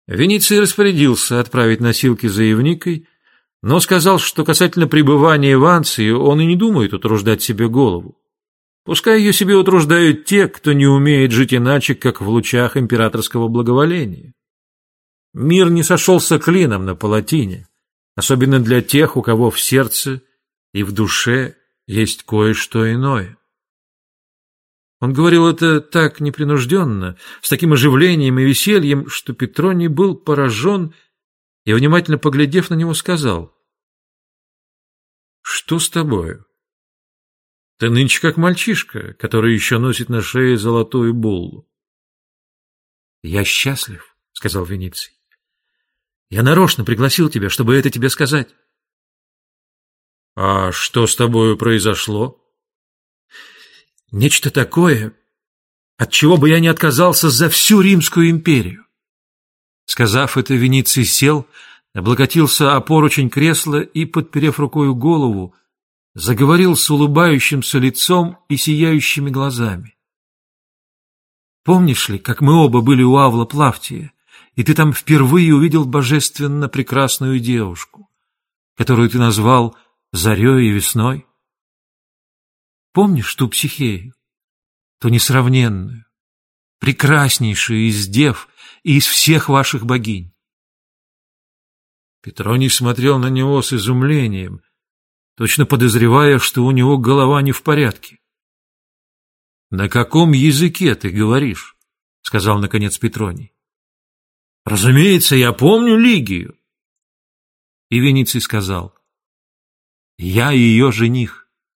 Вениций распорядился отправить носилки за Евникой, но сказал, что касательно пребывания в Анции он и не думает утруждать себе голову. Пускай ее себе утруждают те, кто не умеет жить иначе, как в лучах императорского благоволения. Мир не сошелся клином на палатине, особенно для тех, у кого в сердце и в душе есть кое-что иное. Он говорил это так непринужденно, с таким оживлением и весельем, что Петроний был поражен и, внимательно поглядев на него, сказал: «Что с тобою? Ты нынче как мальчишка, который еще носит на шее золотую буллу». «Я счастлив», — сказал Вениций. «Я нарочно пригласил тебя, чтобы это тебе сказать». «А что с тобою произошло?» «Нечто такое, от чего бы я не отказался за всю Римскую империю». Сказав это, Вениций сел, облокотился о поручень кресла и, подперев рукою голову, заговорил с улыбающимся лицом и сияющими глазами. «Помнишь ли, как мы оба были у Авла Плавтия, и ты там впервые увидел божественно прекрасную девушку, которую ты назвал Зарей и Весной? Помнишь ту Психею, ту несравненную, прекраснейшую из дев и из всех ваших богинь?» Петроний смотрел на него с изумлением, точно подозревая, что у него голова не в порядке. «На каком языке ты говоришь?» — сказал наконец Петроний. «Разумеется, я помню Лигию». И Вениций сказал: «Я ее жених».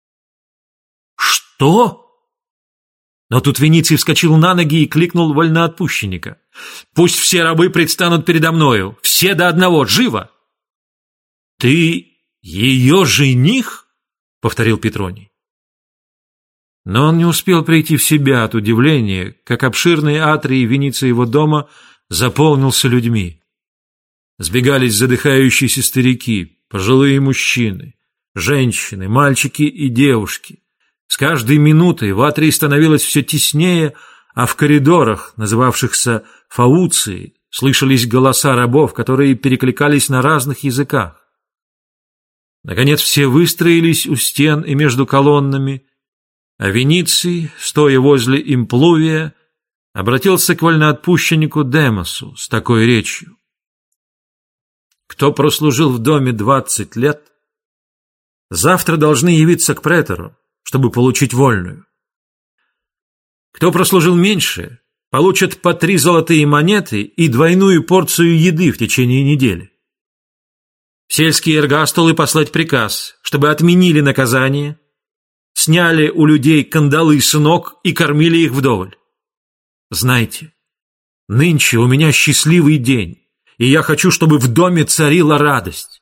«Что?» Но тут Вениций вскочил на ноги и кликнул вольноотпущенника: «Пусть все рабы предстанут передо мною, все до одного, живо!» «Ты ее жених?» — повторил Петроний. Но он не успел прийти в себя от удивления, как обширный атрий Венициева дома заполнился людьми. Сбегались задыхающиеся старики, пожилые мужчины, женщины, мальчики и девушки. С каждой минутой в атрии становилось все теснее, а в коридорах, называвшихся фауцией, слышались голоса рабов, которые перекликались на разных языках. Наконец все выстроились у стен и между колоннами, а Вениций, стоя возле имплувия, обратился к вольноотпущеннику Демосу с такой речью: «Кто прослужил в доме 20 лет, завтра должны явиться к претору, чтобы получить вольную. Кто прослужил меньше, получат по 3 золотые монеты и двойную порцию еды в течение недели. В сельские эргастулы послать приказ, чтобы отменили наказание, сняли у людей кандалы с ног и кормили их вдоволь. Знайте, нынче у меня счастливый день, и я хочу, чтобы в доме царила радость».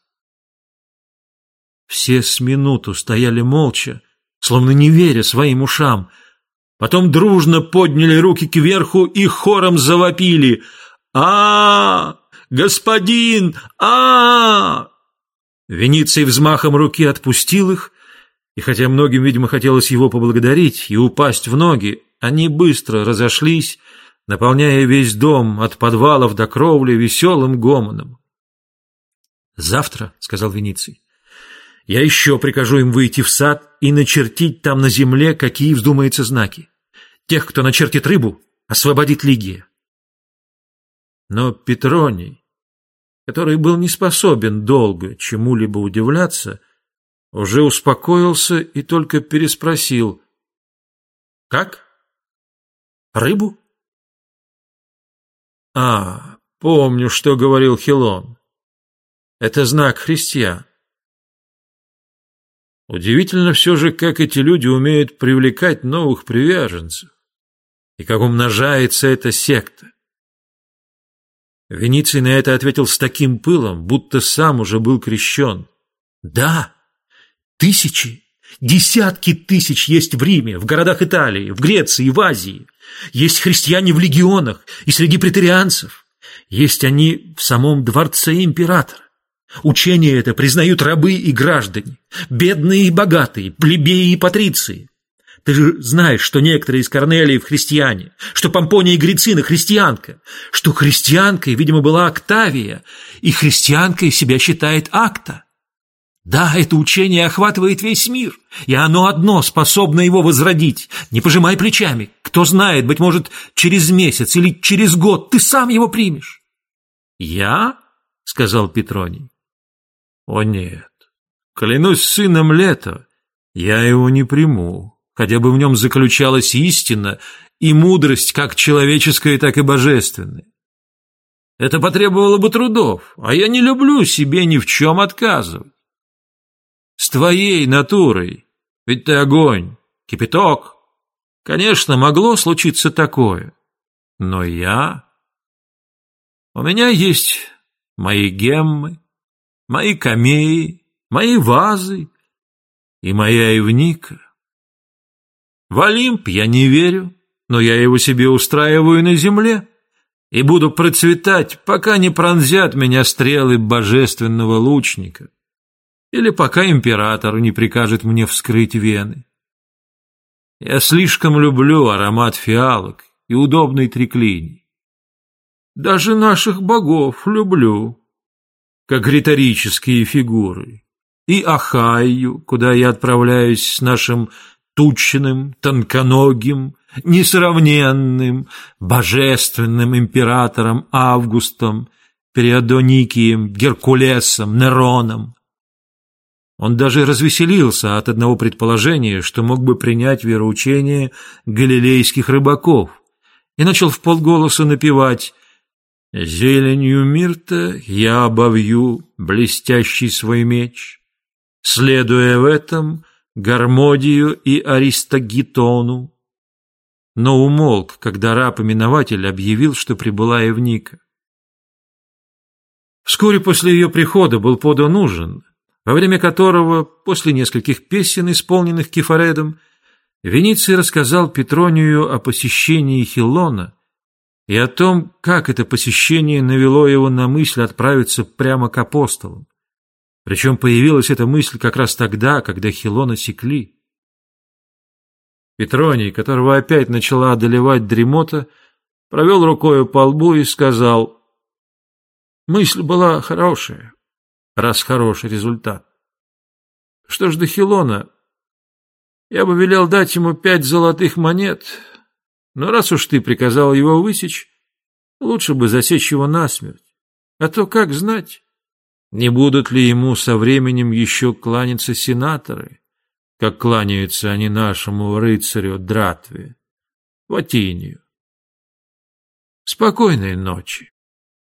Все с минуту стояли молча, словно не веря своим ушам. Потом дружно подняли руки кверху и хором завопили: Господин! Вениций взмахом руки отпустил их, и хотя многим, видимо, хотелось его поблагодарить и упасть в ноги, они быстро разошлись, наполняя весь дом от подвалов до кровли веселым гомоном. «Завтра, — сказал Вениций, — я еще прикажу им выйти в сад и начертить там на земле, какие вздумаются знаки. Тех, кто начертит рыбу, освободит Лигия». Но Петроний, который был не способен долго чему-либо удивляться, уже успокоился и только переспросил: «Как? Рыбу?» Помню, что говорил Хилон. Это знак христиан. Удивительно все же, как эти люди умеют привлекать новых приверженцев, и как умножается эта секта. Вениций на это ответил с таким пылом, будто сам уже был крещен. «Да, тысячи, десятки тысяч есть в Риме, в городах Италии, в Греции, в Азии. Есть христиане в легионах и среди преторианцев. Есть они в самом дворце императора. Учение это признают рабы и граждане, бедные и богатые, плебеи и патриции. Ты же знаешь, что некоторые из Корнелиев христиане, что Помпония Грицина христианка, что христианкой, видимо, была Октавия, и христианкой себя считает Акта. Да, это учение охватывает весь мир, и оно одно способно его возродить. Не пожимай плечами. Кто знает, быть может, через месяц или через год ты сам его примешь. «Я?» — сказал Петроний. «О нет, клянусь сыном лета, я его не приму, хотя бы в нем заключалась истина и мудрость как человеческая, так и божественная. Это потребовало бы трудов, а я не люблю себе ни в чем отказывать. С твоей натурой, ведь ты огонь, кипяток. Конечно, могло случиться такое, но я... У меня есть мои геммы, мои камеи, мои вазы и моя Эвника. В Олимп я не верю, но я его себе устраиваю на земле и буду процветать, пока не пронзят меня стрелы божественного лучника или пока император не прикажет мне вскрыть вены. Я слишком люблю аромат фиалок и удобный триклиний. Даже наших богов люблю, как риторические фигуры, и Ахайю, куда я отправляюсь с нашим тучным, тонконогим, несравненным, божественным императором Августом, Периодоникием, Геркулесом, Нероном. Он даже развеселился от одного предположения, что мог бы принять вероучение галилейских рыбаков, и начал вполголоса напевать: «Зеленью мирта я обовью блестящий свой меч, следуя в этом Гармодию и Аристогетону». Но умолк, когда раб-именователь объявил, что прибыла Эвника. Вскоре после ее прихода был подан ужин, во время которого, после нескольких песен, исполненных Кефаредом, Вениций рассказал Петронию о посещении Хилона и о том, как это посещение навело его на мысль отправиться прямо к апостолам. Причем появилась эта мысль как раз тогда, когда Хилона секли. Петроний, которого опять начала одолевать дремота, провел рукою по лбу и сказал: «Мысль была хорошая, раз хороший результат. Что ж до Хилона, я бы велел дать ему 5 золотых монет, но раз уж ты приказал его высечь, лучше бы засечь его насмерть. А то как знать, не будут ли ему со временем еще кланяться сенаторы, как кланяются они нашему рыцарю Дратве, Ватинию. Спокойной ночи».